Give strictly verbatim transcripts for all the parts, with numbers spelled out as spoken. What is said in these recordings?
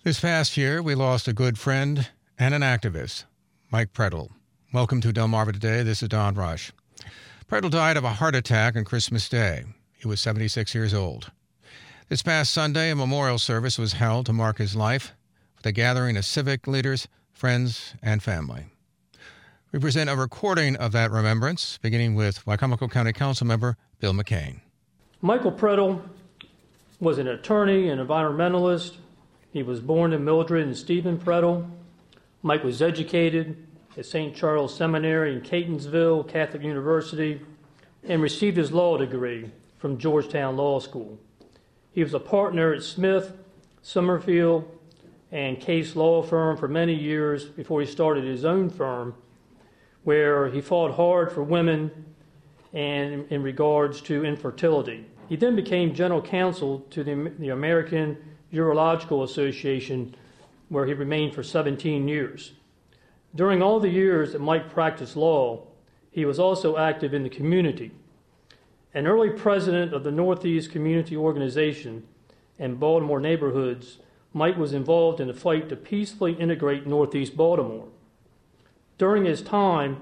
This past year, we lost a good friend and an activist, Mike Pretel. Welcome to Delmarva Today. This is Don Rush. Pretel died of a heart attack on Christmas Day. He was seventy-six years old. This past Sunday, a memorial service was held to mark his life with a gathering of civic leaders, friends, and family. We present a recording of that remembrance, beginning with Wicomico County Council member Bill McCain. Michael Pretel was an attorney and environmentalist. He was born to Mildred and Stephen Pretel. Mike was educated at Saint Charles Seminary in Catonsville Catholic University and received his law degree from Georgetown Law School. He was a partner at Smith, Summerfield, and Case Law Firm for many years before he started his own firm, where he fought hard for women and in regards to infertility. He then became general counsel to the, the American Urological Association, where he remained for seventeen years. During all the years that Mike practiced law, he was also active in the community. An early president of the Northeast Community Organization and Baltimore neighborhoods, Mike was involved in the fight to peacefully integrate Northeast Baltimore. During his time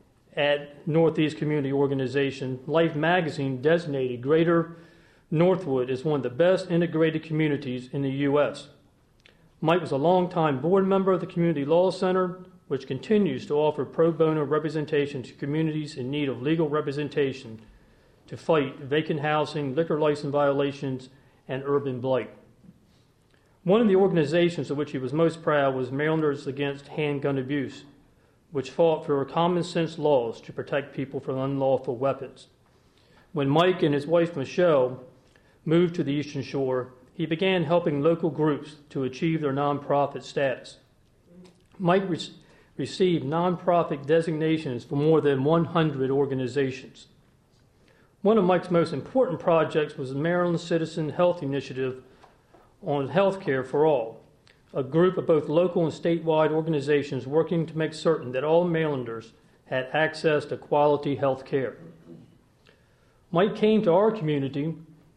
at Northeast Community Organization, Life magazine designated Greater Northwood is one of the best integrated communities in the U S Mike was a longtime board member of the Community Law Center, which continues to offer pro bono representation to communities in need of legal representation to fight vacant housing, liquor license violations, and urban blight. One of the organizations of which he was most proud was Marylanders Against Handgun Abuse, which fought for common sense laws to protect people from unlawful weapons. When Mike and his wife Michelle moved to the Eastern Shore, he began helping local groups to achieve their nonprofit status. Mike re- received nonprofit designations for more than one hundred organizations. One of Mike's most important projects was the Maryland Citizen Health Initiative on Health Care for All, a group of both local and statewide organizations working to make certain that all Marylanders had access to quality health care. Mike came to our community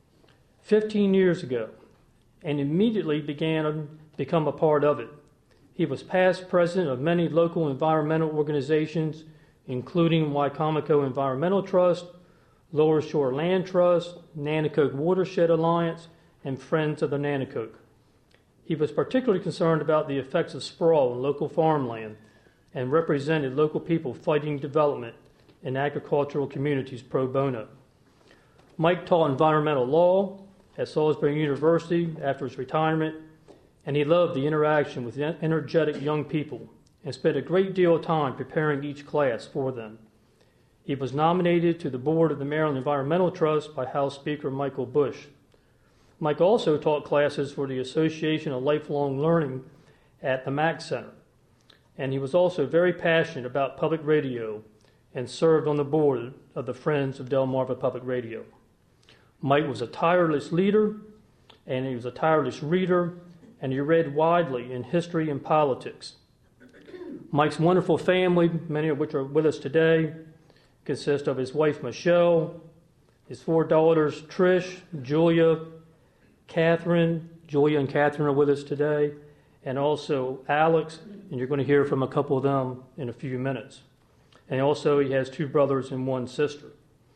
fifteen years ago and immediately began to become a part of it. He was past president of many local environmental organizations, including Wicomico Environmental Trust, Lower Shore Land Trust, Nanticoke Watershed Alliance, and Friends of the Nanticoke. He was particularly concerned about the effects of sprawl on local farmland and represented local people fighting development in agricultural communities pro bono. Mike taught environmental law at Salisbury University after his retirement, and he loved the interaction with energetic young people and spent a great deal of time preparing each class for them. He was nominated to the board of the Maryland Environmental Trust by House Speaker Michael Bush. Mike also taught classes for the Association of Lifelong Learning at the Mack Center, and he was also very passionate about public radio and served on the board of the Friends of Delmarva Public Radio. Mike was a tireless leader, and he was a tireless reader, and he read widely in history and politics. Mike's wonderful family, many of which are with us today, consist of his wife Michelle, his four daughters Trish, Julia, Catherine. Julia and Catherine are with us today, and also Alex, and you're going to hear from a couple of them in a few minutes. And also he has two brothers and one sister.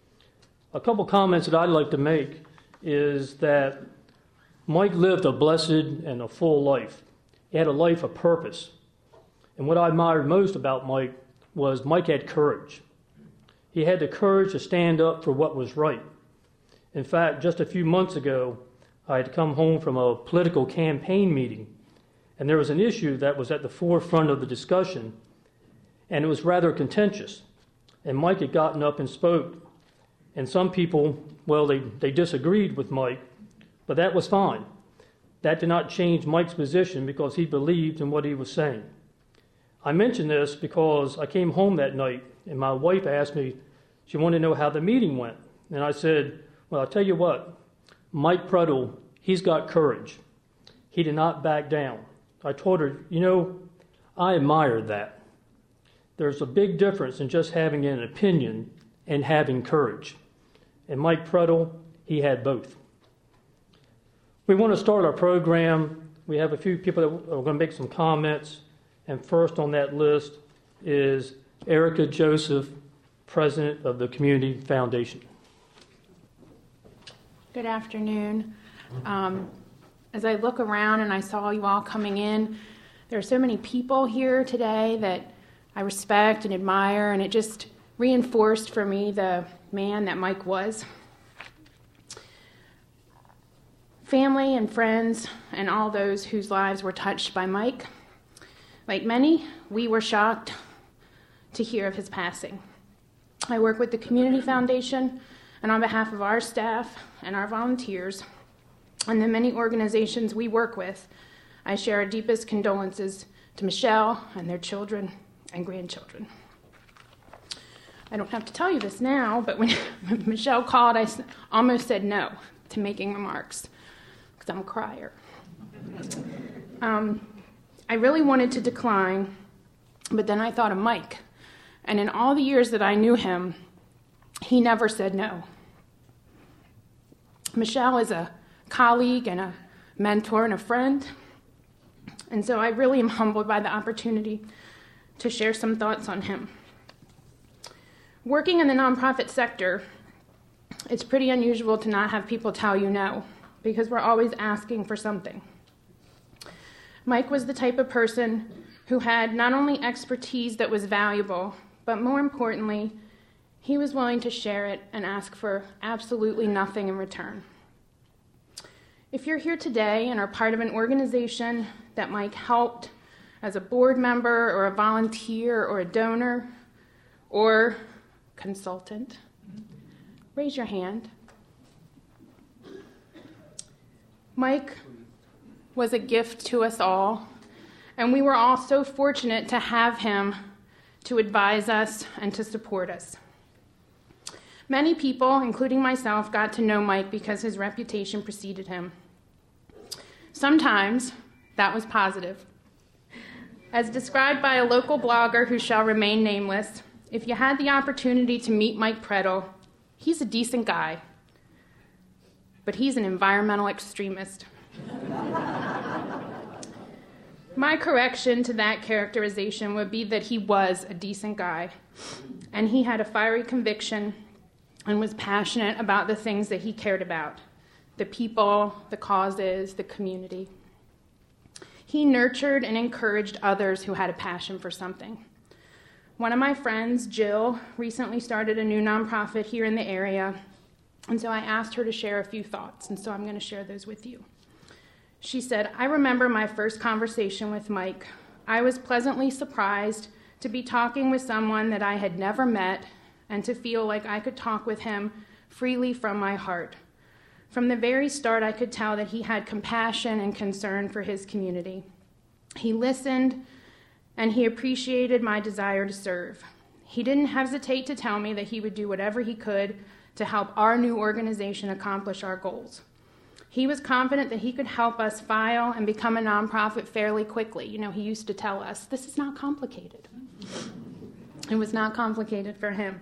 A couple comments that I'd like to make is that Mike lived a blessed and a full life. He had a life of purpose. And what I admired most about Mike was Mike had courage. He had the courage to stand up for what was right. In fact, just a few months ago, I had come home from a political campaign meeting, and there was an issue that was at the forefront of the discussion, and it was rather contentious. And Mike had gotten up and spoke. And some people, well, they, they disagreed with Mike, but that was fine. That did not change Mike's position because he believed in what he was saying. I mention this because I came home that night, and my wife asked me, she wanted to know how the meeting went. And I said, well, I'll tell you what, Mike Pretel, he's got courage. He did not back down. I told her, you know, I admired that. There's a big difference in just having an opinion and having courage. And Mike Pretel, he had both. We want to start our program we have a few people that are going to make some comments. And first on that list is Erica Joseph, President of the Community Foundation. Good afternoon. Um, as I look around and I saw you all coming in, there are so many people here today that I respect and admire, and it just reinforced for me the man that Mike was. Family and friends and all those whose lives were touched by Mike, like many, we were shocked to hear of his passing. I work with the Community Foundation, and on behalf of our staff and our volunteers and the many organizations we work with, I share our deepest condolences to Michelle and their children and grandchildren. I don't have to tell you this now, but when Michelle called, I almost said no to making remarks because I'm a crier. Um, I really wanted to decline, but then I thought of Mike. And in all the years that I knew him, he never said no. Michelle is a colleague and a mentor and a friend. And so I really am humbled by the opportunity to share some thoughts on him. Working in the nonprofit sector, it's pretty unusual to not have people tell you no, because we're always asking for something. Mike was the type of person who had not only expertise that was valuable, but more importantly, he was willing to share it and ask for absolutely nothing in return. If you're here today and are part of an organization that Mike helped as a board member or a volunteer or a donor or consultant, raise your hand. Mike was a gift to us all, and we were all so fortunate to have him to advise us and to support us. Many people, including myself, got to know Mike because his reputation preceded him. Sometimes that was positive. As described by a local blogger who shall remain nameless, if you had the opportunity to meet Mike Preddle, he's a decent guy, but he's an environmental extremist. My correction to that characterization would be that he was a decent guy, and he had a fiery conviction and was passionate about the things that he cared about, the people, the causes, the community. He nurtured and encouraged others who had a passion for something. One of my friends, Jill, recently started a new nonprofit here in the area, and so I asked her to share a few thoughts, and so I'm going to share those with you. She said, "I remember my first conversation with Mike. I was pleasantly surprised to be talking with someone that I had never met and to feel like I could talk with him freely from my heart. From the very start, I could tell that he had compassion and concern for his community. He listened, and he appreciated my desire to serve. He didn't hesitate to tell me that he would do whatever he could to help our new organization accomplish our goals. He was confident that he could help us file and become a nonprofit fairly quickly. You know, he used to tell us, this is not complicated. It was not complicated for him.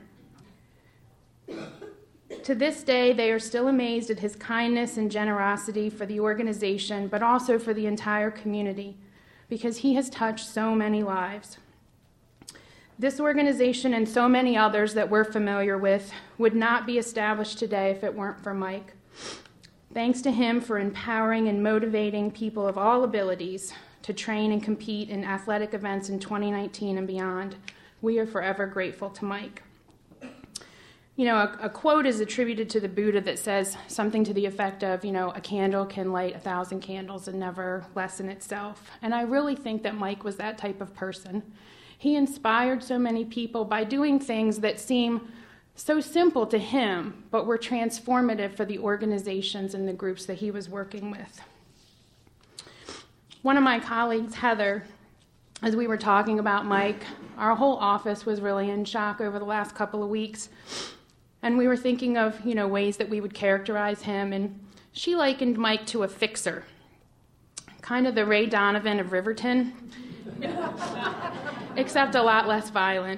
To this day, they are still amazed at his kindness and generosity for the organization, but also for the entire community, because he has touched so many lives. This organization and so many others that we're familiar with would not be established today if it weren't for Mike. Thanks to him for empowering and motivating people of all abilities to train and compete in athletic events in twenty nineteen and beyond. We are forever grateful to Mike." You know, a, a quote is attributed to the Buddha that says something to the effect of, you know, a candle can light a thousand candles and never lessen itself. And I really think that Mike was that type of person. He inspired so many people by doing things that seem so simple to him, but were transformative for the organizations and the groups that he was working with. One of my colleagues, Heather, as we were talking about Mike, our whole office was really in shock over the last couple of weeks. And we were thinking of, you know, ways that we would characterize him, and she likened Mike to a fixer, kind of the Ray Donovan of Riverton, except a lot less violent.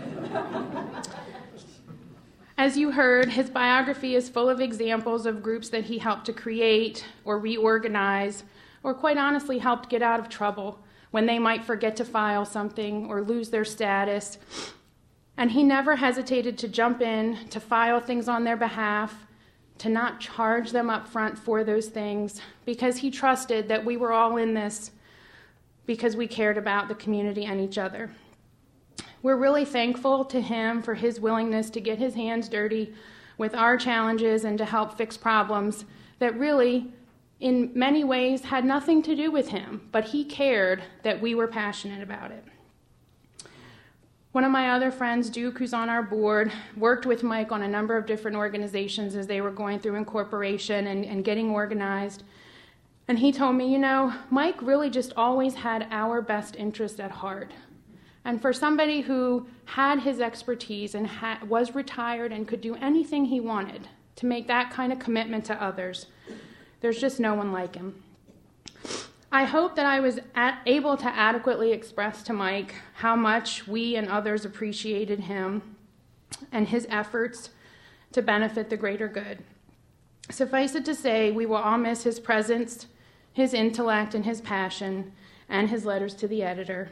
As you heard, his biography is full of examples of groups that he helped to create or reorganize or quite honestly helped get out of trouble when they might forget to file something or lose their status. And he never hesitated to jump in, to file things on their behalf, to not charge them up front for those things, because he trusted that we were all in this because we cared about the community and each other. We're really thankful to him for his willingness to get his hands dirty with our challenges and to help fix problems that really, in many ways, had nothing to do with him, but he cared that we were passionate about it. One of my other friends, Duke, who's on our board, worked with Mike on a number of different organizations as they were going through incorporation and, and getting organized. And he told me, you know, Mike really just always had our best interest at heart. And for somebody who had his expertise and ha- was retired and could do anything he wanted to make that kind of commitment to others, there's just no one like him. I hope that I was at, able to adequately express to Mike how much we and others appreciated him and his efforts to benefit the greater good. Suffice it to say, we will all miss his presence, his intellect, and his passion, and his letters to the editor.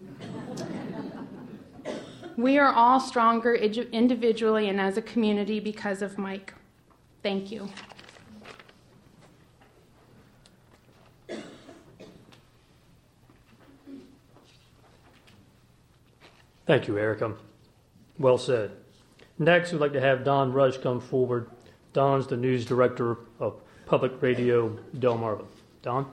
We are all stronger individually and as a community because of Mike. Thank you. Thank you, Erica. Well said. Next, we'd like to have Don Rush come forward. Don's the news director of Public Radio Delmarva. Don?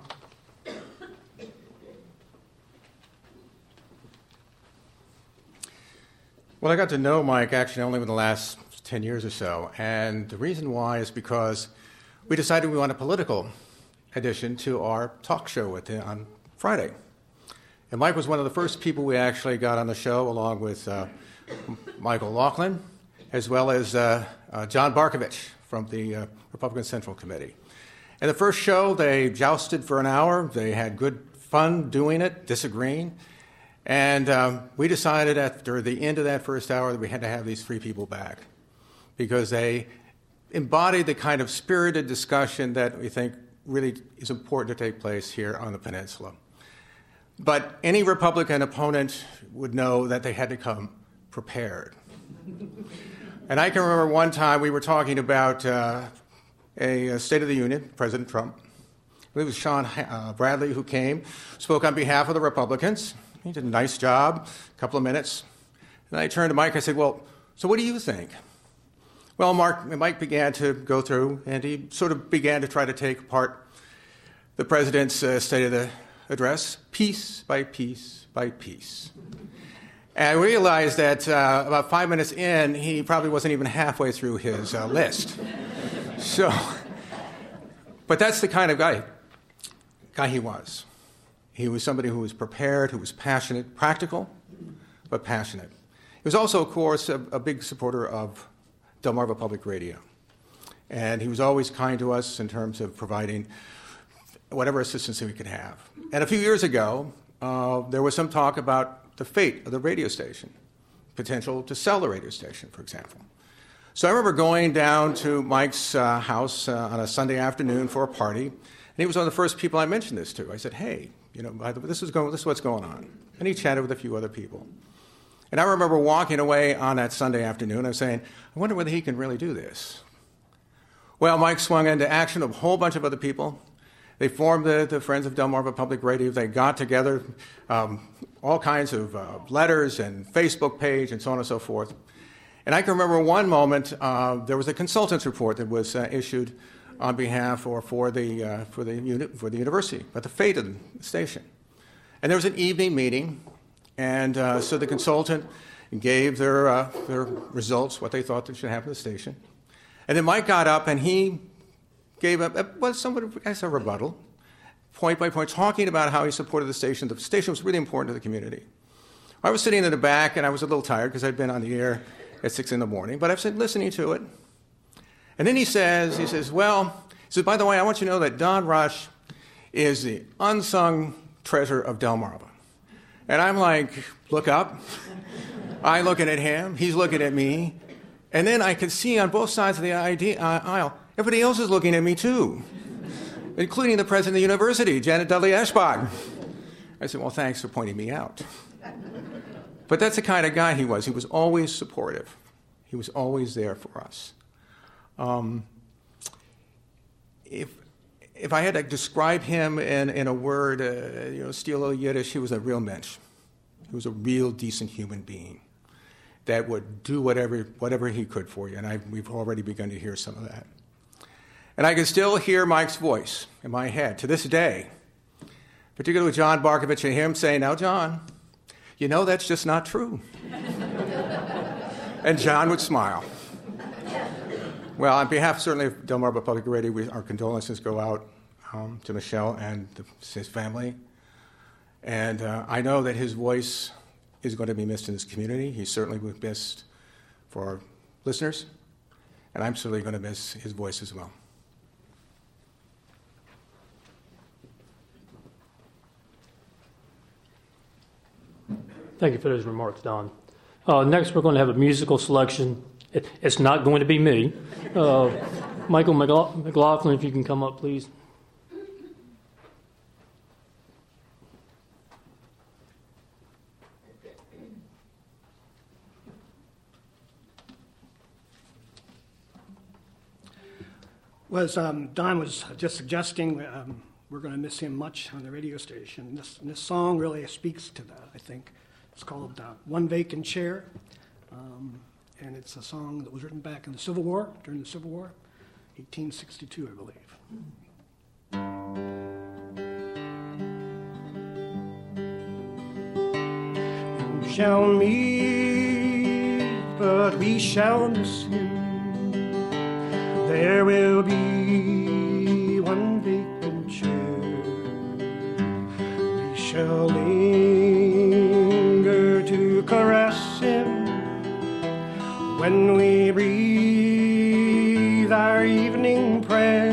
Well, I got to know Mike actually only in the last ten years or so, and the reason why is because we decided we want a political addition to our talk show with him on Friday. And Mike was one of the first people we actually got on the show, along with uh, Michael Laughlin, as well as uh, uh, John Barkovich from the uh, Republican Central Committee. And the first show, they jousted for an hour. They had good fun doing it, disagreeing. And um, we decided after the end of that first hour that we had to have these three people back because they embodied the kind of spirited discussion that we think really is important to take place here on the peninsula. But any Republican opponent would know that they had to come prepared. And I can remember one time we were talking about uh, a, a State of the Union, President Trump. It was Sean uh, Bradley who came, spoke on behalf of the Republicans. He did a nice job, a couple of minutes. And I turned to Mike, I said, well, so what do you think? Well, Mark, Mike began to go through, and he sort of began to try to take apart the president's uh, State of the Address, piece by piece by piece. And I realized that uh, about five minutes in, he probably wasn't even halfway through his uh, list. So, but that's the kind of guy, guy he was. He was somebody who was prepared, who was passionate, practical, but passionate. He was also, of course, a, a big supporter of Delmarva Public Radio. And he was always kind to us in terms of providing whatever assistance we could have. And a few years ago, uh, there was some talk about the fate of the radio station, potential to sell the radio station, for example. So I remember going down to Mike's uh, house uh, on a Sunday afternoon for a party, and he was one of the first people I mentioned this to. I said, hey, you know, by the way, this is going, this is what's going on. And he chatted with a few other people. And I remember walking away on that Sunday afternoon and saying, I wonder whether he can really do this. Well, Mike swung into action with a whole bunch of other people. They formed the, the Friends of Delmarva Public Radio. They got together um, all kinds of uh, letters and Facebook page and so on and so forth. And I can remember one moment, uh, there was a consultant's report that was uh, issued on behalf or for the, uh, for, the uni- for the university, about the fate of the station. And there was an evening meeting, and uh, so the consultant gave their, uh, their results, what they thought that should happen to the station. And then Mike got up and he gave a, a well, somewhat as a rebuttal, point by point, talking about how he supported the station. The station was really important to the community. I was sitting in the back, and I was a little tired because I'd been on the air at six in the morning, but I was listening to it. And then he says, he says, well, he says, by the way, I want you to know that Don Rush is the unsung treasure of Delmarva. And I'm like, look up. I'm looking at him. He's looking at me. And then I could see on both sides of the aisle, everybody else is looking at me too. including the president of the university, Janet Dudley Ashbach. I said, well, thanks for pointing me out. But that's the kind of guy he was. He was always supportive. He was always there for us. Um, if if I had to describe him in, in a word, uh, you know, steal a little Yiddish, he was a real mensch. He was a real decent human being that would do whatever whatever he could for you. And I, we've already begun to hear some of that. And I can still hear Mike's voice in my head to this day, particularly with John Barkovich and him saying, now, John, you know that's just not true. And John would smile. Well, on behalf, certainly, of Delmarva Public Radio, we, our condolences go out um, to Michelle and the, his family. And uh, I know that his voice is going to be missed in this community. He certainly will be missed for our listeners. And I'm certainly going to miss his voice as well. Thank you for those remarks, Don. Uh, next, we're going to have a musical selection. It, it's not going to be me. Uh, Michael McLaughlin, if you can come up, please. Well, as um, Don was just suggesting, um, we're going to miss him much on the radio station. This, this song really speaks to that, I think. It's called uh, One Vacant Chair, um, and it's a song that was written back in the Civil War, during the Civil War, eighteen sixty-two, I believe. We shall meet, but we shall miss him. There will be one vacant chair. We shall linger to caress him when we breathe our evening prayer.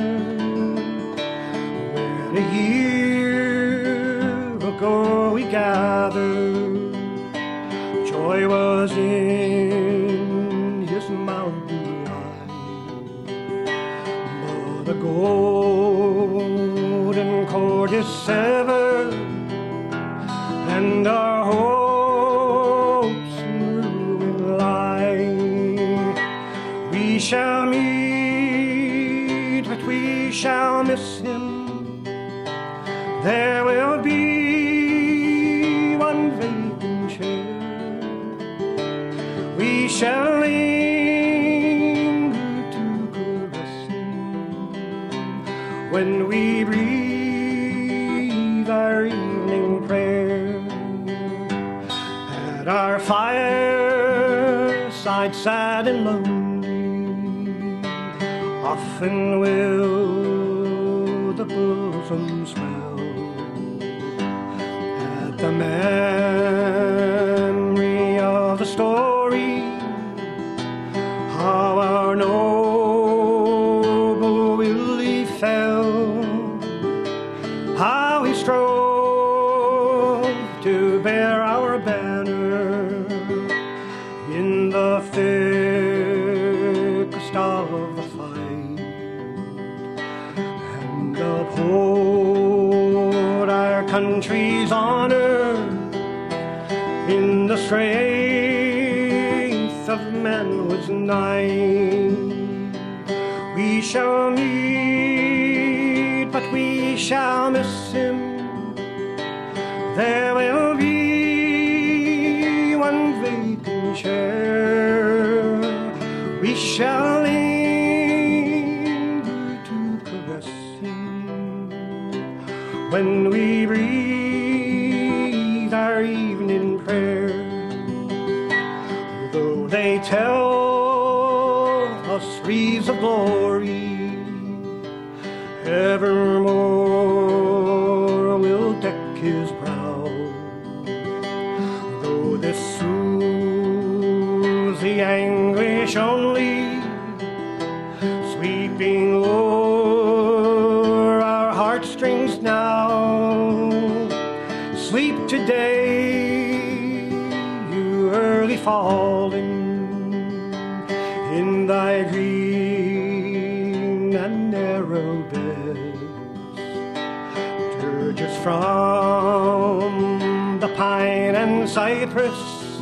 When a year ago we gathered, joy was in his mountain line. But the golden cord is severed, and our hopes in ruin lie. We shall meet, but we shall miss him. There will be one vacant chair. We shall linger to caress him when we breathe our evening prayer. At our fireside, sad and lonely, often will the bosom swell at the memory of the story, how our noble Willie fell, how he strove to bear our banner in the thickest of the fight, and uphold our country's honor in the strength of manhood's night. We shall meet, but we shall miss him. There will be one vacant chair. We shall linger to caress him when we breathe our evening prayer. Though they tell us wreaths of glory evermore will deck his brow, though this soothes the anguish only, sweeping o'er our heartstrings now. Sleep today, you early falling, in thy green and narrow beds. from the pine and cypress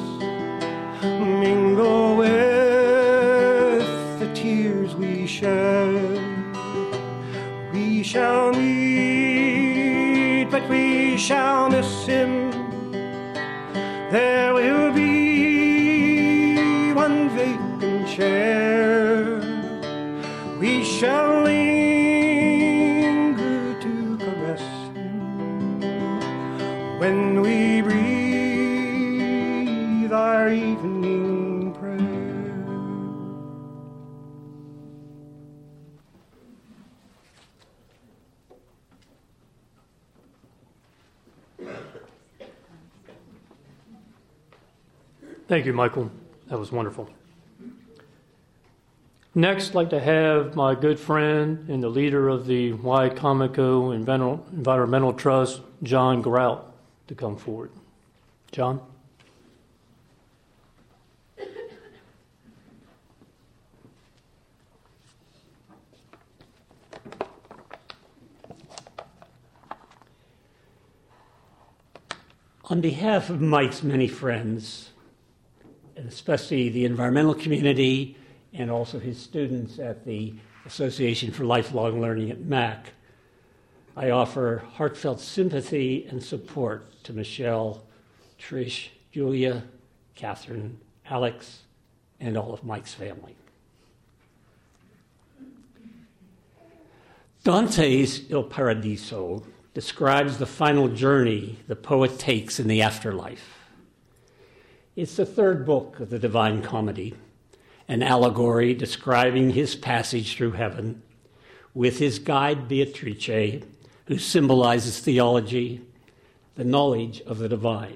mingle with the tears we shed. We shall meet, but we shall miss him. There will be one vacant chair. We shall linger to caress him when we breathe our evening prayer. Thank you, Michael. That was wonderful. Next, I'd like to have my good friend and the leader of the Y Comico Environmental Trust, John Grout, to come forward. John? On behalf of Mike's many friends, and especially the environmental community and also his students at the Association for Lifelong Learning at M A C, I offer heartfelt sympathy and support to Michelle, Trish, Julia, Catherine, Alex, and all of Mike's family. Dante's Il Paradiso describes the final journey the poet takes in the afterlife. It's the third book of the Divine Comedy, an allegory describing his passage through heaven with his guide Beatrice, who symbolizes theology, the knowledge of the divine.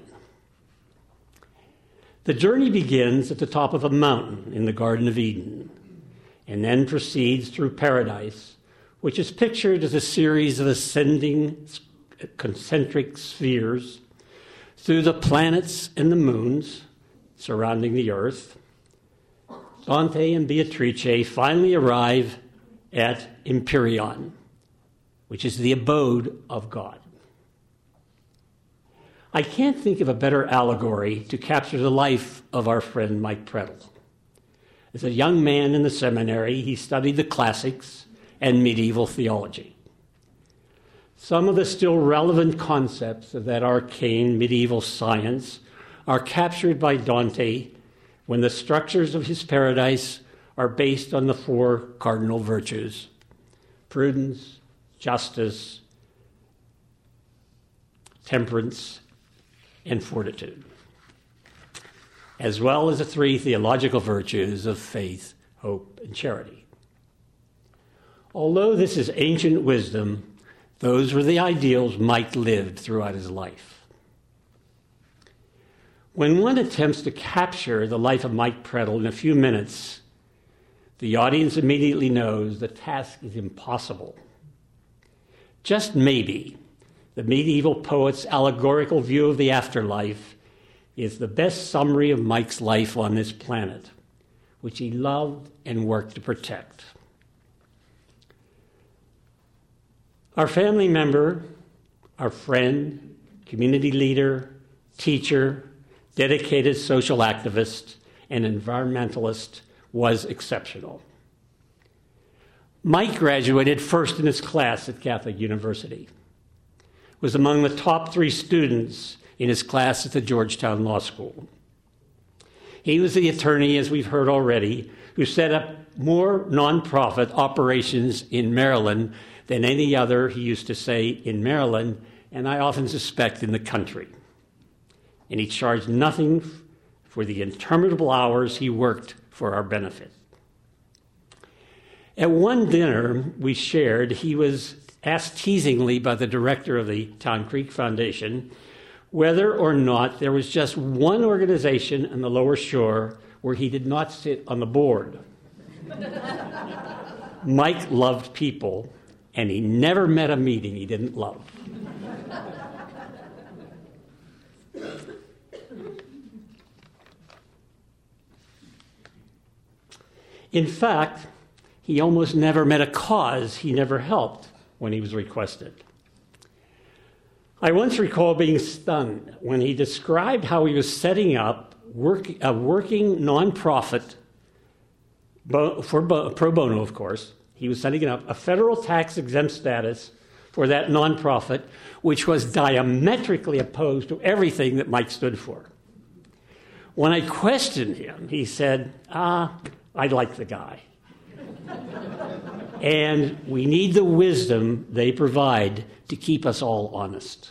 The journey begins at the top of a mountain in the Garden of Eden and then proceeds through paradise, which is pictured as a series of ascending concentric spheres through the planets and the moons surrounding the earth. Dante and Beatrice finally arrive at Empyrean, which is the abode of God. I can't think of a better allegory to capture the life of our friend Mike Preddle. As a young man in the seminary, he studied the classics and medieval theology. Some of the still relevant concepts of that arcane medieval science are captured by Dante when the structures of his paradise are based on the four cardinal virtues: prudence, justice, temperance, and fortitude, as well as the three theological virtues of faith, hope, and charity. Although this is ancient wisdom, those were the ideals Mike lived throughout his life. When one attempts to capture the life of Mike Preddle in a few minutes, the audience immediately knows the task is impossible. Just maybe, the medieval poet's allegorical view of the afterlife is the best summary of Mike's life on this planet, which he loved and worked to protect. Our family member, our friend, community leader, teacher, dedicated social activist, and environmentalist was exceptional. Mike graduated first in his class at Catholic University, was among the top three students in his class at the Georgetown Law School. He was the attorney, as we've heard already, who set up more nonprofit operations in Maryland than any other, he used to say, in Maryland, and I often suspect in the country. And he charged nothing for the interminable hours he worked for our benefit. At one dinner we shared, he was asked teasingly by the director of the Town Creek Foundation whether or not there was just one organization on the Lower Shore where he did not sit on the board. Mike loved people, and he never met a meeting he didn't love. In fact, he almost never met a cause he never helped when he was requested. I once recall being stunned when he described how he was setting up work, a working nonprofit for pro bono, of course. He was setting up a federal tax-exempt status for that nonprofit, which was diametrically opposed to everything that Mike stood for. When I questioned him, he said, ah, I like the guy. And we need the wisdom they provide to keep us all honest.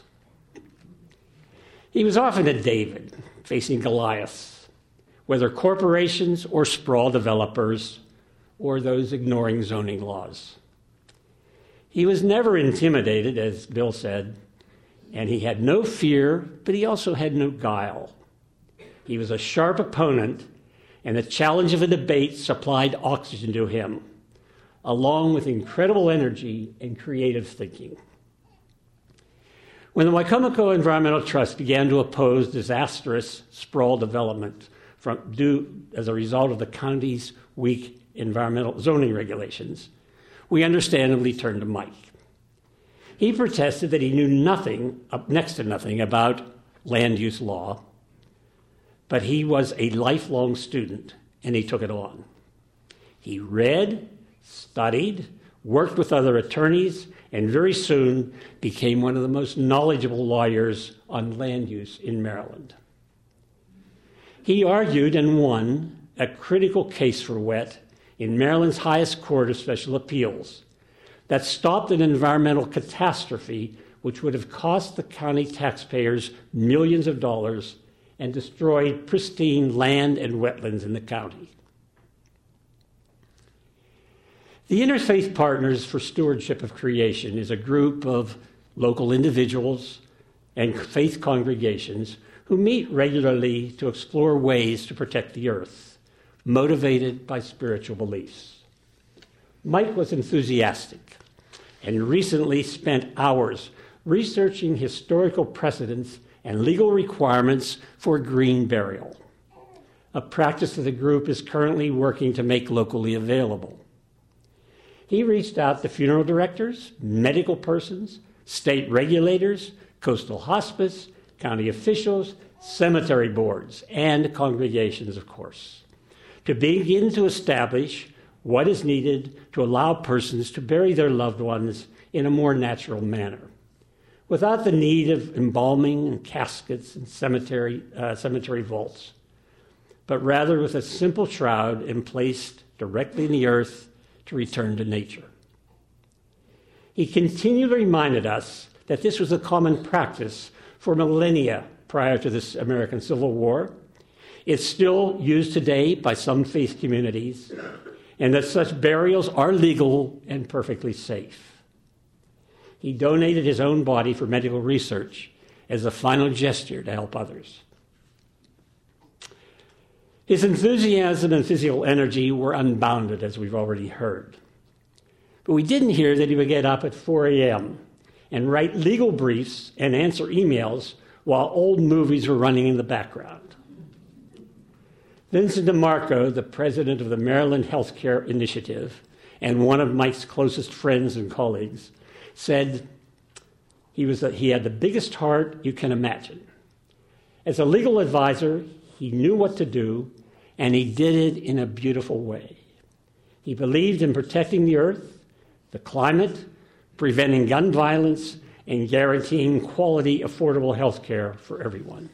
He was often a David facing Goliath, whether corporations or sprawl developers or those ignoring zoning laws. He was never intimidated, as Bill said, and he had no fear, but he also had no guile. He was a sharp opponent, and the challenge of a debate supplied oxygen to him, along with incredible energy and creative thinking. When the Wicomico Environmental Trust began to oppose disastrous sprawl development from, due as a result of the county's weak environmental zoning regulations, we understandably turned to Mike. He protested that he knew nothing, next to nothing, about land use law, but he was a lifelong student, and he took it on. He read, studied, worked with other attorneys, and very soon became one of the most knowledgeable lawyers on land use in Maryland. He argued and won a critical case for W E T in Maryland's highest court of special appeals that stopped an environmental catastrophe which would have cost the county taxpayers millions of dollars and destroyed pristine land and wetlands in the county. The Interfaith Partners for Stewardship of Creation is a group of local individuals and faith congregations who meet regularly to explore ways to protect the earth, motivated by spiritual beliefs. Mike was enthusiastic and recently spent hours researching historical precedents and legal requirements for green burial, a practice that the group is currently working to make locally available. He reached out to funeral directors, medical persons, state regulators, coastal hospice, county officials, cemetery boards, and congregations, of course, to begin to establish what is needed to allow persons to bury their loved ones in a more natural manner, without the need of embalming and caskets and cemetery, uh, cemetery vaults, but rather with a simple shroud and placed directly in the earth to return to nature. He continually reminded us that this was a common practice for millennia prior to the American Civil War. It's still used today by some faith communities, and that such burials are legal and perfectly safe. He donated his own body for medical research as a final gesture to help others. His enthusiasm and physical energy were unbounded, as we've already heard. But we didn't hear that he would get up at four a.m. and write legal briefs and answer emails while old movies were running in the background. Vincent DeMarco, the president of the Maryland Healthcare Initiative and one of Mike's closest friends and colleagues, said he, was a, he had the biggest heart you can imagine. As a legal advisor, he knew what to do, and he did it in a beautiful way. He believed in protecting the earth, the climate, preventing gun violence, and guaranteeing quality, affordable health care for everyone.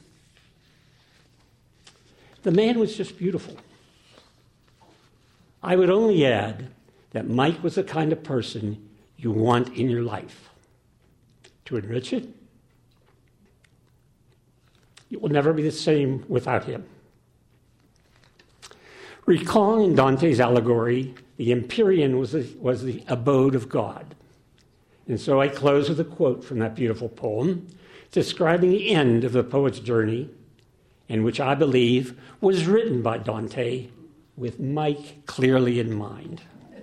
The man was just beautiful. I would only add that Mike was the kind of person you want in your life. To enrich it, it will never be the same without him. Recalling Dante's allegory, the Empyrean was the, was the abode of God. And so I close with a quote from that beautiful poem describing the end of the poet's journey, and which I believe was written by Dante with Mike clearly in mind.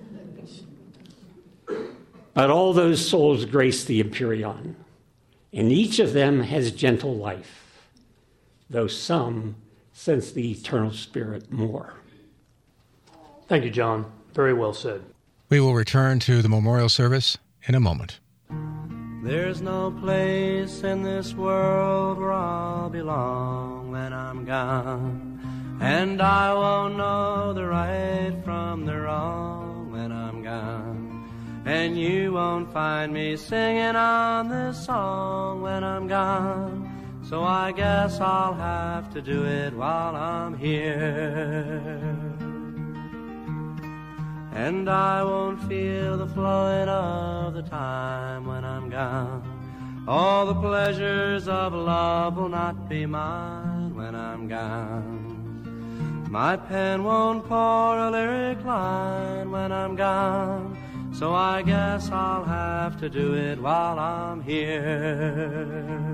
But all those souls grace the Empyrean, and each of them has gentle life, though some sense the eternal spirit more. Thank you, John. Very well said. We will return to the memorial service in a moment. There's no place in this world where I'll belong when I'm gone, and I won't know the right from the wrong when I'm gone, and you won't find me singing on this song when I'm gone. So I guess I'll have to do it while I'm here. And I won't feel the flowing of the time when I'm gone. All the pleasures of love will not be mine when I'm gone. My pen won't pour a lyric line when I'm gone. So I guess I'll have to do it while I'm here.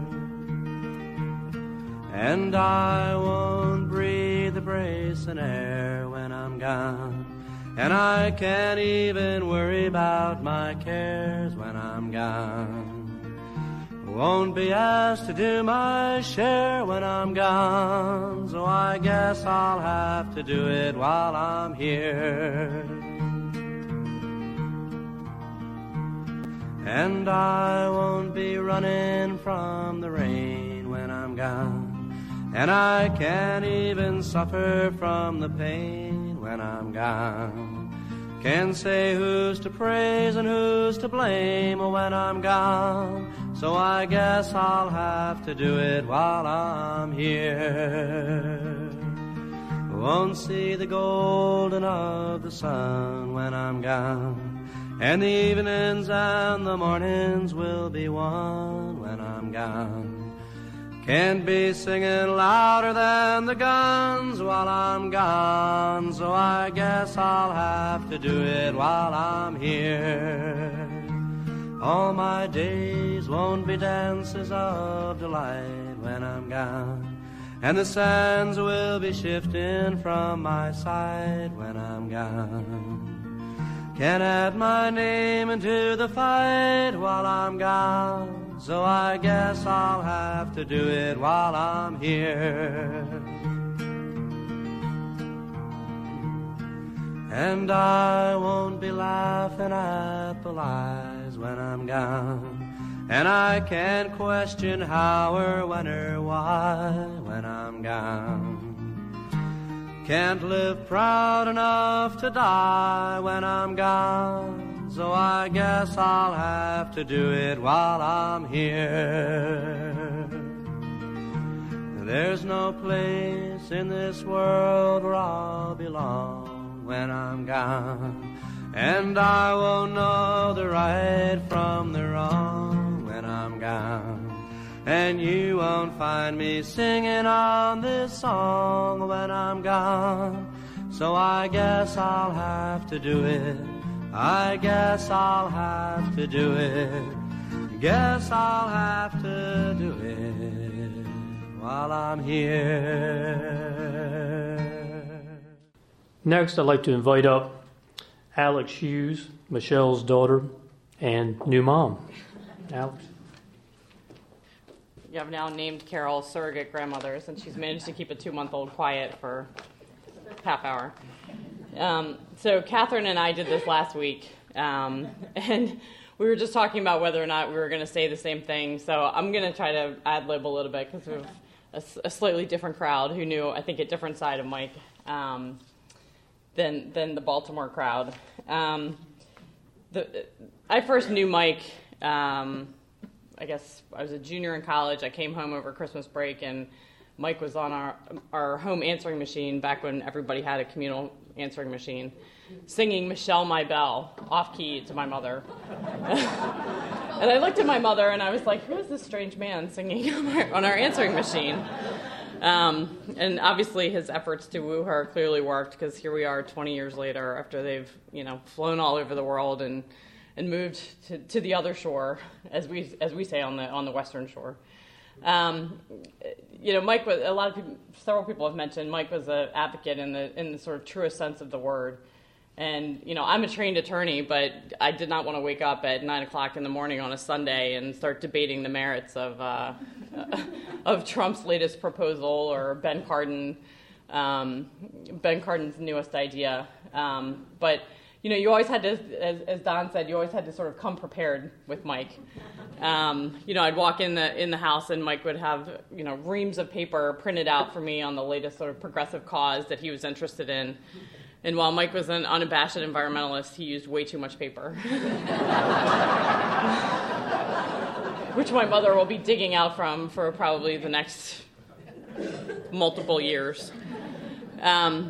And I won't breathe the bracing air when I'm gone, and I can't even worry about my cares when I'm gone. Won't be asked to do my share when I'm gone, so I guess I'll have to do it while I'm here. And I won't be running from the rain when I'm gone, and I can't even suffer from the pain when I'm gone. Can't say who's to praise and who's to blame when I'm gone, so I guess I'll have to do it while I'm here. Won't see the golden of the sun when I'm gone, and the evenings and the mornings will be one when I'm gone. Can't be singing louder than the guns while I'm gone, so I guess I'll have to do it while I'm here. All my days won't be dances of delight when I'm gone, and the sands will be shifting from my side when I'm gone. Can't add my name into the fight while I'm gone, so I guess I'll have to do it while I'm here. And I won't be laughing at the lies when I'm gone, and I can't question how or when or why when I'm gone. Can't live proud enough to die when I'm gone, so I guess I'll have to do it while I'm here. There's no place in this world where I'll belong when I'm gone, and I won't know the right from the wrong when I'm gone. And you won't find me singing on this song when I'm gone, so I guess I'll have to do it. I guess I'll have to do it. Guess I'll have to do it while I'm here. Next, I'd like to invite up Alex Hughes, Michelle's daughter, and new mom. Alex. You have now named Carol surrogate grandmother, since she's managed to keep a two-month-old quiet for a half hour. Um, so Catherine and I did this last week, um, and we were just talking about whether or not we were going to say the same thing. So I'm going to try to ad-lib a little bit because we have a, a slightly different crowd who knew, I think, a different side of Mike um, than than the Baltimore crowd. Um, the, I first knew Mike. Um, I guess I was a junior in college. I came home over Christmas break, and Mike was on our our home answering machine back when everybody had a communal answering machine, singing Michelle My Belle, off-key to my mother. And I looked at my mother, and I was like, who is this strange man singing on our, on our answering machine? Um, and obviously his efforts to woo her clearly worked, because here we are twenty years later after they've, you know, flown all over the world and and moved to, to the other shore, as we as we say on the on the western shore. Um, you know, Mike was a lot of people. Several people have mentioned Mike was an advocate in the in the sort of truest sense of the word. And you know, I'm a trained attorney, but I did not want to wake up at nine o'clock in the morning on a Sunday and start debating the merits of uh, of Trump's latest proposal or Ben Cardin um, Ben Cardin's newest idea. Um, but you know, you always had to, as, as Don said, you always had to sort of come prepared with Mike. Um, you know, I'd walk in the in the house and Mike would have, you know, reams of paper printed out for me on the latest sort of progressive cause that he was interested in. And while Mike was an unabashed environmentalist, he used way too much paper. Which my mother will be digging out from for probably the next multiple years. Um,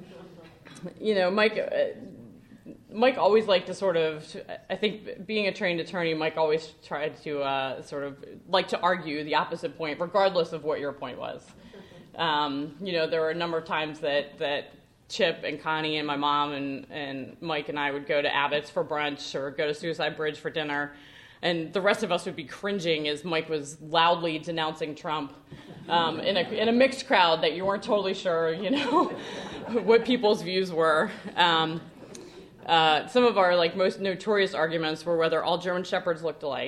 you know, Mike... Uh, Mike always liked to sort of, I think being a trained attorney, Mike always tried to uh, sort of like to argue the opposite point, regardless of what your point was. Um, you know, there were a number of times that, that Chip and Connie and my mom and, and Mike and I would go to Abbott's for brunch or go to Suicide Bridge for dinner, and the rest of us would be cringing as Mike was loudly denouncing Trump um, in, a, in a mixed crowd that you weren't totally sure, you know, what people's views were. Um, Uh, some of our like most notorious arguments were whether all German Shepherds looked alike.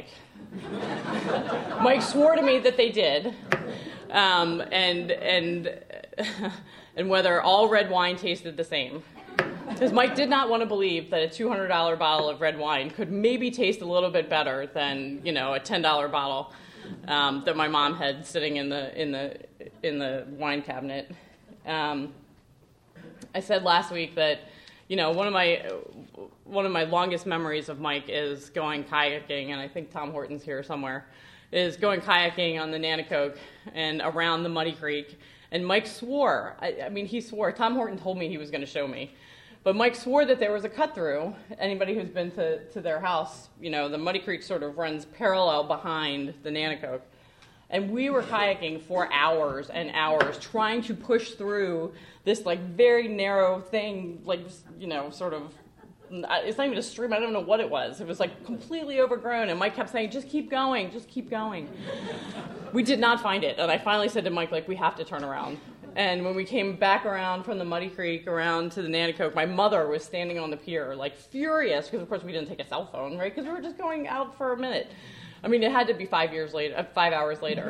Mike swore to me that they did, um, and and and whether all red wine tasted the same. Because Mike did not want to believe that a two hundred dollars bottle of red wine could maybe taste a little bit better than, you know, a ten dollars bottle um, that my mom had sitting in the in the in the wine cabinet. Um, I said last week that, you know, one of my one of my longest memories of Mike is going kayaking, and I think Tom Horton's here somewhere, is going kayaking on the Nanticoke and around the Muddy Creek. And Mike swore, I, I mean, he swore, Tom Horton told me he was going to show me, but Mike swore that there was a cut-through. Anybody who's been to, to their house, you know, the Muddy Creek sort of runs parallel behind the Nanticoke. And we were kayaking for hours and hours, trying to push through this, like, very narrow thing, like, you know, sort of, it's not even a stream, I don't know what it was. It was, like, completely overgrown, and Mike kept saying, just keep going, just keep going. We did not find it, and I finally said to Mike, like, we have to turn around. And when we came back around from the Muddy Creek around to the Nanticoke, my mother was standing on the pier, like, furious, because, of course, we didn't take a cell phone, right, because we were just going out for a minute. I mean, it had to be five years later, uh, five hours later.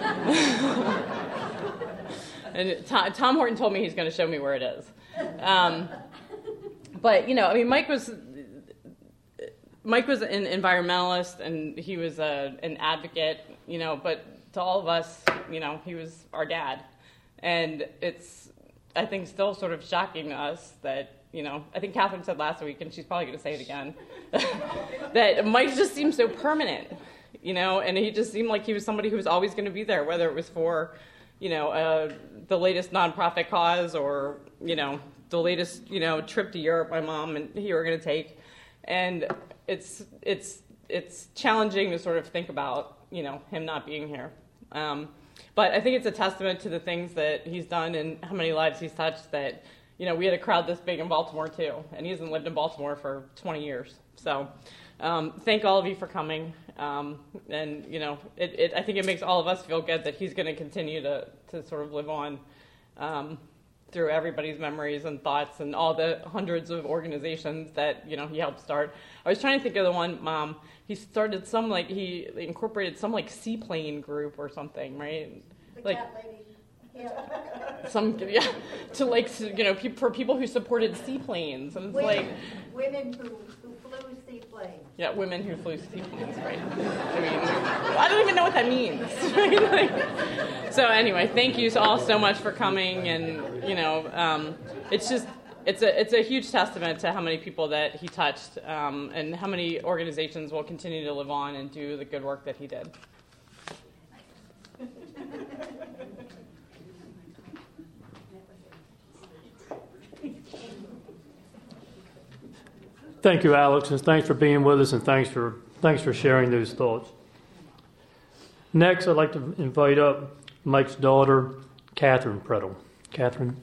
And Tom, Tom Horton told me he's going to show me where it is. Um, but, you know, I mean, Mike was Mike was an environmentalist, and he was a, an advocate, you know, but to all of us, you know, he was our dad. And it's, I think, still sort of shocking to us that, you know, I think Catherine said last week, and she's probably going to say it again, that Mike just seemed so permanent, you know, and he just seemed like he was somebody who was always going to be there, whether it was for, you know, uh, the latest nonprofit cause or, you know, the latest, you know, trip to Europe my mom and he were going to take. And it's it's it's challenging to sort of think about, you know, him not being here. Um, but I think it's a testament to the things that he's done and how many lives he's touched that, you know, we had a crowd this big in Baltimore, too, and he hasn't lived in Baltimore for twenty years. So um, thank all of you for coming. Um, and, you know, it, it, I think it makes all of us feel good that he's going to continue to, to sort of live on um, through everybody's memories and thoughts and all the hundreds of organizations that, you know, he helped start. I was trying to think of the one, Mom, he started some, like, he incorporated some, like, seaplane group or something, right? The like, cat lady. Yeah. Some, yeah, to like, you know, pe- for people who supported seaplanes, and it's women, like women who, who flew seaplanes. Yeah, women who flew seaplanes, right? I mean, I don't even know what that means. Like, so anyway, thank you all so much for coming, and you know, um, it's just it's a it's a huge testament to how many people that he touched, um, and how many organizations will continue to live on and do the good work that he did. Thank you, Alex, and thanks for being with us, and thanks for thanks for sharing those thoughts. Next, I'd like to invite up Mike's daughter, Catherine Prettle. Catherine.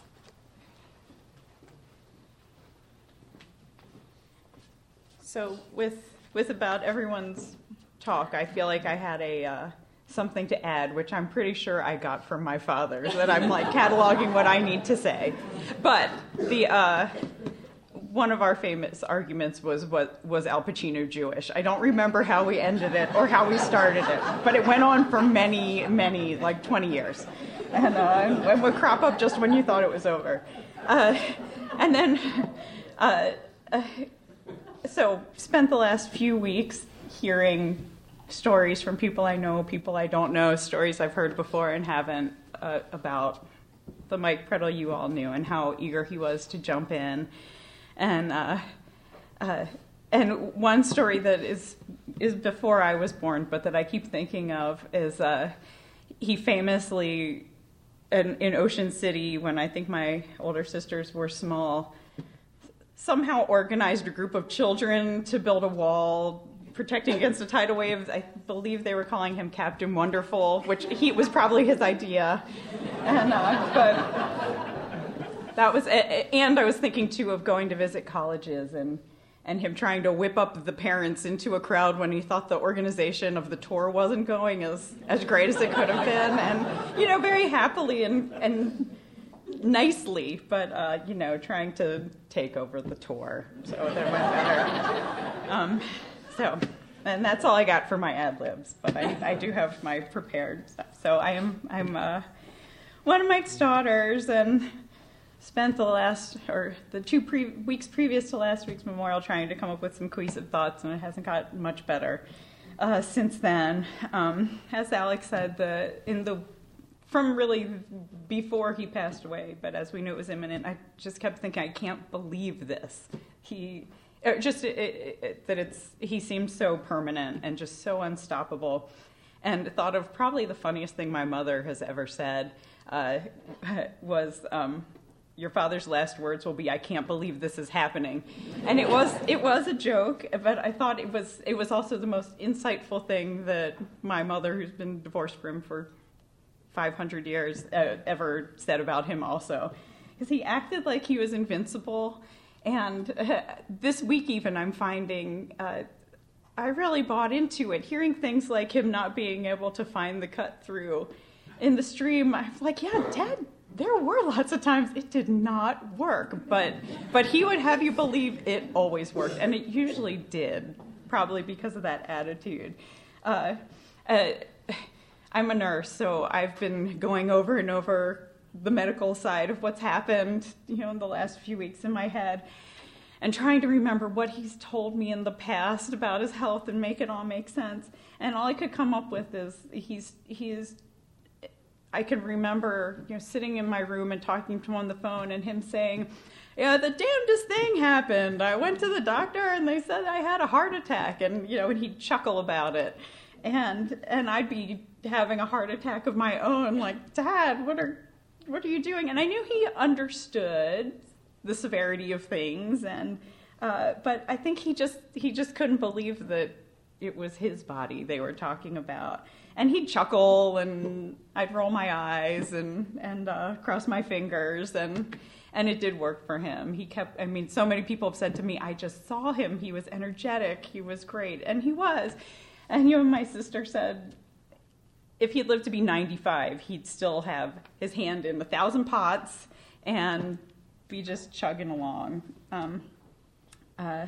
So, with with about everyone's talk, I feel like I had a uh, something to add, which I'm pretty sure I got from my father. That I'm like cataloging what I need to say, but the. Uh, One of our famous arguments was, what was Al Pacino Jewish? I don't remember how we ended it or how we started it, but it went on for many, many, like twenty years. And uh, it would crop up just when you thought it was over. Uh, and then uh, uh, so spent the last few weeks hearing stories from people I know, people I don't know, stories I've heard before and haven't, uh, about the Mike Preddle you all knew and how eager he was to jump in. And uh, uh, and one story that is is before I was born, but that I keep thinking of is uh, he famously, in, in Ocean City, when I think my older sisters were small, somehow organized a group of children to build a wall protecting against a tidal wave. I believe they were calling him Captain Wonderful, which he was probably his idea. And uh, but that was, and I was thinking too of going to visit colleges and and him trying to whip up the parents into a crowd when he thought the organization of the tour wasn't going as as great as it could have been, and you know, very happily and and nicely, but uh, you know, trying to take over the tour so that went better. Um, So, and that's all I got for my ad libs, but I, I do have my prepared stuff. So I am I'm uh, one of Mike's daughters, and spent the last or the two pre- weeks previous to last week's memorial trying to come up with some cohesive thoughts, and it hasn't gotten much better uh, since then. Um, as Alex said, the in the from really before he passed away, but as we knew it was imminent, I just kept thinking, I can't believe this. He. Just it, it, it, that it's he seemed so permanent and just so unstoppable, and thought of probably the funniest thing my mother has ever said uh, was, um, "Your father's last words will be, 'I can't believe this is happening,'" and it was it was a joke, but I thought it was it was also the most insightful thing that my mother, who's been divorced from him for five hundred years, uh, ever said about him. Also, because he acted like he was invincible. And uh, this week even I'm finding uh, I really bought into it. Hearing things like him not being able to find the cut through in the stream, I'm like, yeah, Dad, there were lots of times it did not work. But but he would have you believe it always worked. And it usually did, probably because of that attitude. Uh, uh, I'm a nurse, so I've been going over and over the medical side of what's happened, you know, in the last few weeks in my head, and trying to remember what he's told me in the past about his health and make it all make sense. And all I could come up with is he's he's. I can remember, you know, sitting in my room and talking to him on the phone, and him saying, "Yeah, the damnedest thing happened. I went to the doctor and they said I had a heart attack," and you know, and he'd chuckle about it, and and I'd be having a heart attack of my own, like, "Dad, what are What are you doing?" And I knew he understood the severity of things, and uh, but I think he just he just couldn't believe that it was his body they were talking about. And he'd chuckle, and I'd roll my eyes and and uh, cross my fingers, and and it did work for him. He kept. I mean, so many people have said to me, "I just saw him. He was energetic. He was great," and he was. And you know, my sister said, if he'd lived to be ninety-five, he'd still have his hand in a thousand pots and be just chugging along. Um, uh,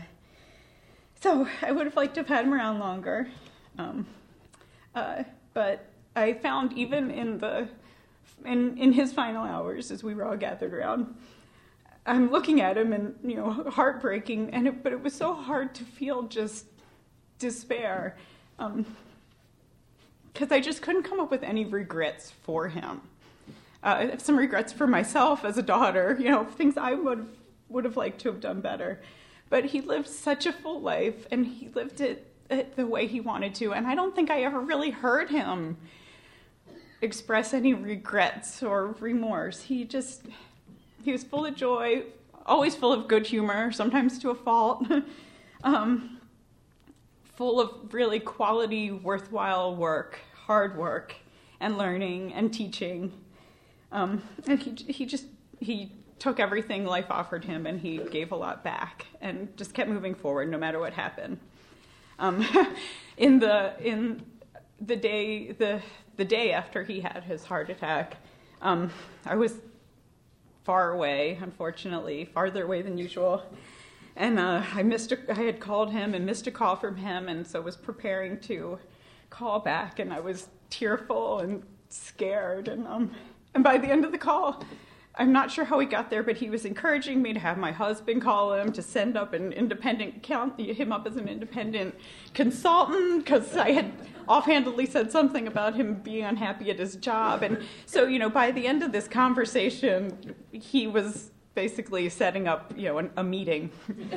so I would have liked to have had him around longer. Um, uh, but I found even in the in in his final hours, as we were all gathered around, I'm looking at him and, you know, heartbreaking. And it, but it was so hard to feel just despair. Um, because I just couldn't come up with any regrets for him. Uh, I have some regrets for myself as a daughter, you know, things I would would have liked to have done better. But he lived such a full life, and he lived it, it the way he wanted to, and I don't think I ever really heard him express any regrets or remorse. He just, he was full of joy, always full of good humor, sometimes to a fault. um, full of really quality, worthwhile work, hard work, and learning and teaching. Um, and he he just, he took everything life offered him, and he gave a lot back, and just kept moving forward no matter what happened. Um, in the in the day the the day after he had his heart attack, um, I was far away, unfortunately, farther away than usual. And uh, I missed. A, I had called him and missed a call from him, and so was preparing to call back. And I was tearful and scared. And um, and by the end of the call, I'm not sure how he got there, but he was encouraging me to have my husband call him, to send up an independent, count him up as an independent consultant, because I had offhandedly said something about him being unhappy at his job. And so, you know, by the end of this conversation, he was basically setting up, you know, an, a meeting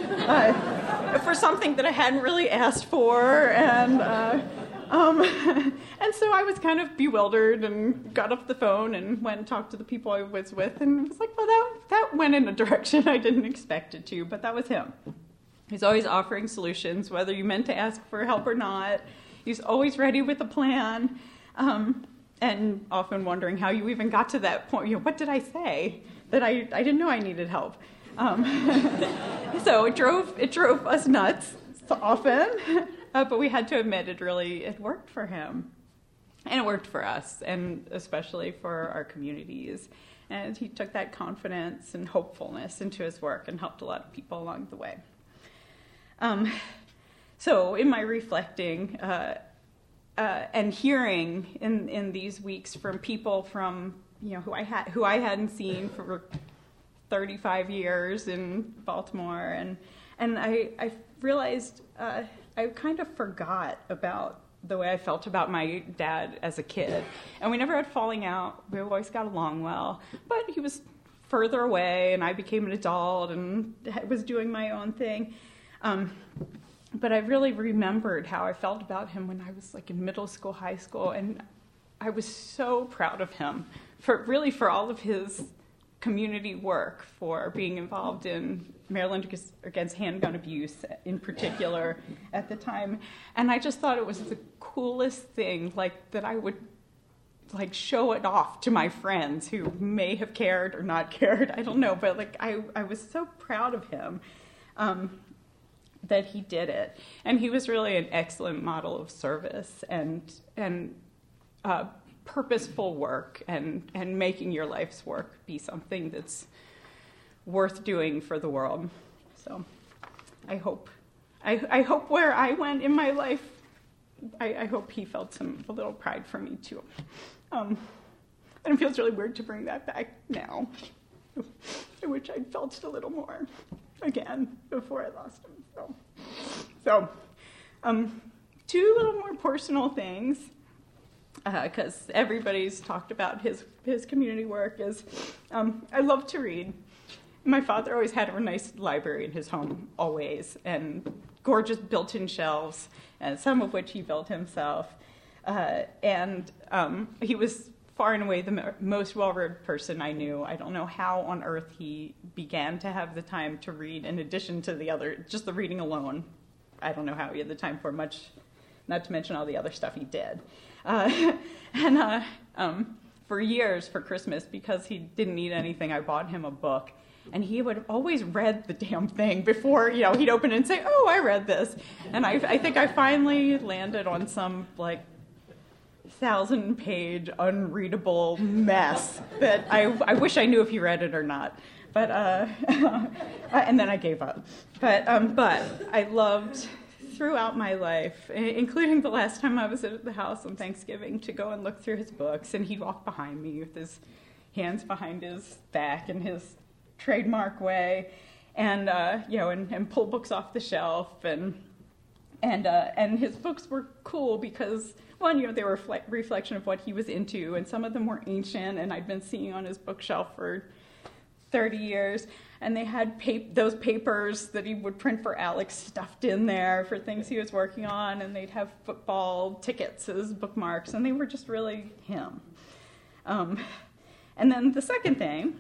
uh, for something that I hadn't really asked for. And uh, Um, and so I was kind of bewildered and got off the phone and went and talked to the people I was with, and was like, well, that, that went in a direction I didn't expect it to, but that was him. He's always offering solutions, whether you meant to ask for help or not. He's always ready with a plan, um, and often wondering how you even got to that point. You know, what did I say that I, I didn't know I needed help? Um, so it drove, it drove us nuts so often. Uh, but we had to admit it really, it worked for him. And it worked for us, and especially for our communities. And he took that confidence and hopefulness into his work and helped a lot of people along the way. Um, so in my reflecting uh, uh, and hearing in, in these weeks from people from, you know, who I had who I hadn't seen for thirty-five years in Baltimore, and and I, I realized uh, I kind of forgot about the way I felt about my dad as a kid. And we never had falling out. We always got along well. But he was further away, and I became an adult and was doing my own thing. Um, but I really remembered how I felt about him when I was like in middle school, high school, and I was so proud of him for really for all of his community work, for being involved in Maryland Against Handgun Abuse in particular at the time. And I just thought it was the coolest thing, like that I would like show it off to my friends who may have cared or not cared, I don't know, but like I, I was so proud of him um, that he did it. And he was really an excellent model of service and and uh, purposeful work, and, and making your life's work be something that's worth doing for the world. So I hope I, I hope where I went in my life, I, I hope he felt some a little pride for me too. Um, and it feels really weird to bring that back now. I wish I'd felt it a little more again before I lost him. So, so um, two little more personal things, because uh, everybody's talked about his, his community work, is um, I love to read. My father always had a nice library in his home, always, and gorgeous built-in shelves, and some of which he built himself. Uh, and um, he was far and away the most well-read person I knew. I don't know how on earth he began to have the time to read in addition to the other, just the reading alone. I don't know how he had the time for much, not to mention all the other stuff he did. Uh, and uh, um, for years, for Christmas, because he didn't need anything, I bought him a book. And he would have always read the damn thing before, you know, he'd open it and say, oh, I read this. And I, I think I finally landed on some, like, thousand-page unreadable mess that I, I wish I knew if he read it or not. But, uh, and then I gave up. But, um, but I loved, throughout my life, including the last time I was at the house on Thanksgiving, to go and look through his books. And he'd walk behind me with his hands behind his back and his trademark way, and uh, you know, and, and pull books off the shelf, and and uh, and his books were cool because, one, you know, they were a refle- reflection of what he was into, and some of them were ancient, and I'd been seeing on his bookshelf for thirty years, and they had pap- those papers that he would print for Alex stuffed in there for things he was working on, and they'd have football tickets as bookmarks, and they were just really him. Um, and then the second thing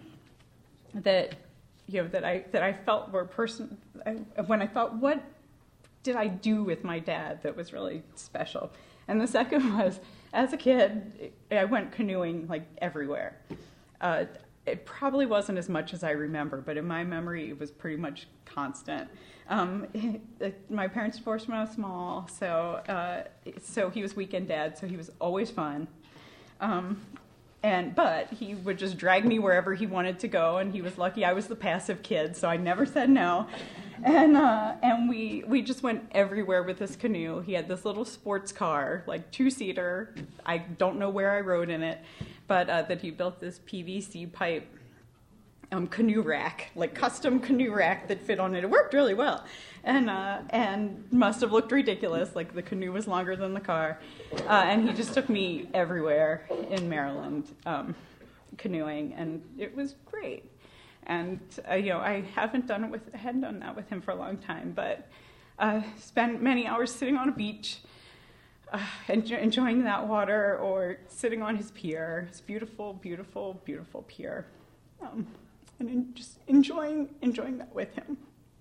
that you know that I that I felt were person I, when I thought, what did I do with my dad that was really special? And the second was, as a kid, I went canoeing like everywhere. Uh, it probably wasn't as much as I remember, but in my memory, it was pretty much constant. Um, it, my parents divorced when I was small, so uh, so he was weekend dad, so he was always fun. Um, And but he would just drag me wherever he wanted to go, and he was lucky I was the passive kid, so I never said no. And uh, and we we just went everywhere with this canoe. He had this little sports car, like two-seater. I don't know where I rode in it, but uh, that he built this P V C pipe um, canoe rack, like custom canoe rack that fit on it. It worked really well, and uh, and must have looked ridiculous, like the canoe was longer than the car. Uh, and he just took me everywhere in Maryland um, canoeing, and it was great. And uh, you know, I haven't done it with, I hadn't done that with him for a long time, but uh, spent many hours sitting on a beach, uh, enjoy, enjoying that water, or sitting on his pier, his beautiful, beautiful, beautiful pier, um, and in, just enjoying, enjoying that with him.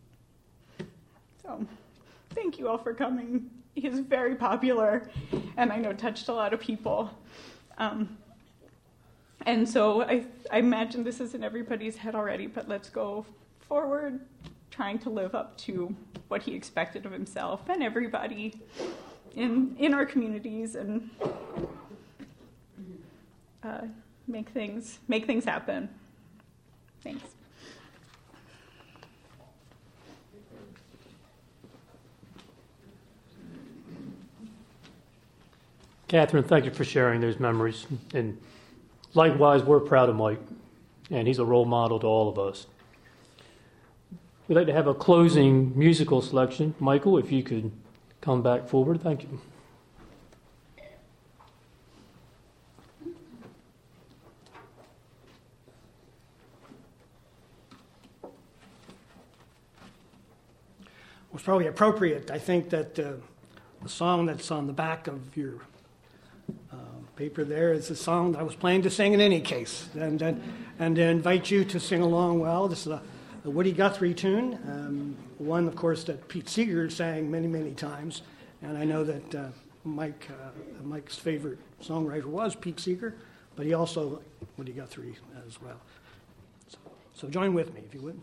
So, thank you all for coming. He is very popular, and I know touched a lot of people. Um, And so I, I imagine this is in everybody's head already, but let's go forward, trying to live up to what he expected of himself and everybody in in our communities, and uh, make things make things happen. Thanks. Catherine, thank you for sharing those memories. And likewise, we're proud of Mike, and he's a role model to all of us. We'd like to have a closing musical selection. Michael, if you could come back forward. Thank you. Well, it's probably appropriate. I think that uh, the song that's on the back of your uh, paper there is a song I was planning to sing in any case, and and, and to invite you to sing along. Well, this is a, a Woody Guthrie tune, um, one, of course, that Pete Seeger sang many, many times, and I know that uh, Mike uh, Mike's favorite songwriter was Pete Seeger, but he also liked Woody Guthrie as well. So, so join with me, if you would.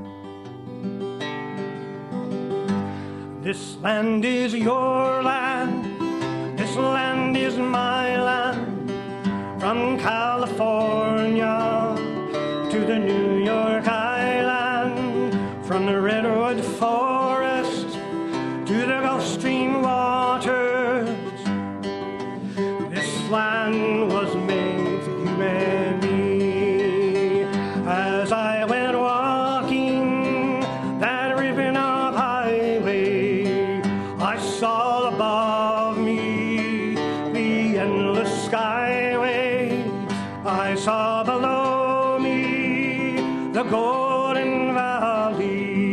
This land is your land, this land is my land, from California to the New York Island, from the redwood forest to the Gulf Stream waters. This land was made for you and me. As I went walking that ribbon of highway, I saw above me the endless skyway. I saw below me the golden valley.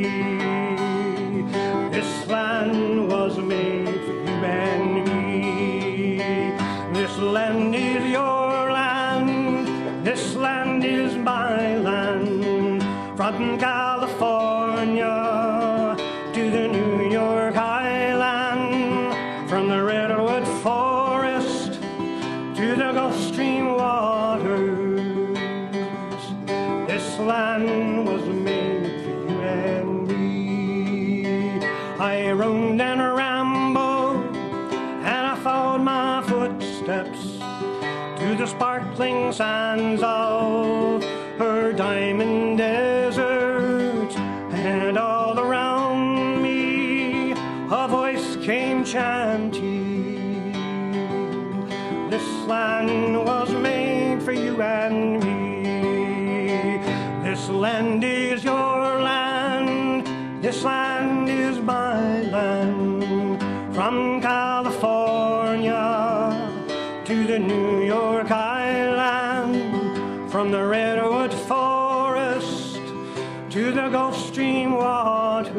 This land was made for you and me. This land is your land, this land is my land, from California to the New York Island, from the redwood forest to the Gulf Stream waters. This land was made for you and me. I roamed and rambled, and I followed my footsteps to the sparkling sands of her diamond desert, and all around me a voice came chanting, this land was made for you and me. This land is your land, this land is my land, from California to the New York Island, from the redwood forest to the Gulf Stream waters.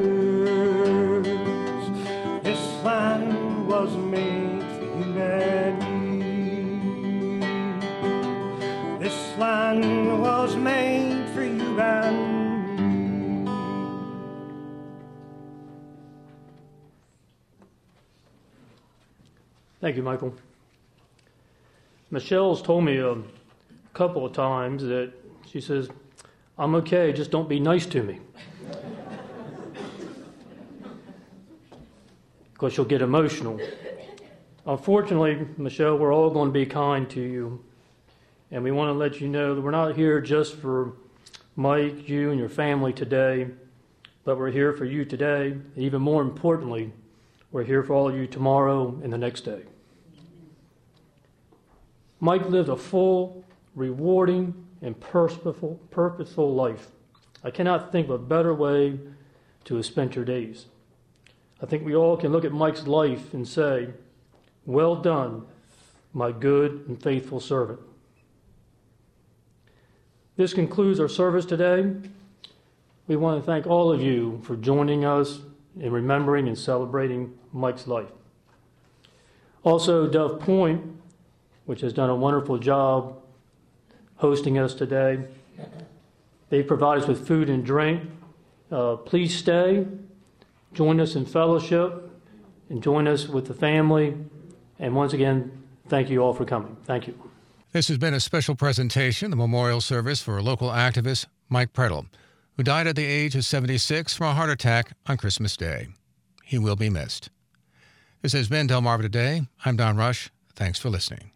This land was made for you and me. This land was made for you and me. Thank you, Michael. Michelle's told me a couple of times that she says, I'm okay, just don't be nice to me. Because she'll get emotional. Unfortunately, Michelle, we're all going to be kind to you. And we want to let you know that we're not here just for Mike, you, and your family today, but we're here for you today. And even more importantly, we're here for all of you tomorrow and the next day. Mike lived a full, rewarding, and purposeful, purposeful life. I cannot think of a better way to have spent your days. I think we all can look at Mike's life and say, well done, my good and faithful servant. This concludes our service today. We want to thank all of you for joining us in remembering and celebrating Mike's life. Also, Dove Point, which has done a wonderful job hosting us today. They provide us with food and drink. Uh, please stay, join us in fellowship, and join us with the family. And once again, thank you all for coming. Thank you. This has been a special presentation, the memorial service for local activist Mike Prettle, who died at the age of seventy-six from a heart attack on Christmas Day. He will be missed. This has been Delmarva Today. I'm Don Rush. Thanks for listening.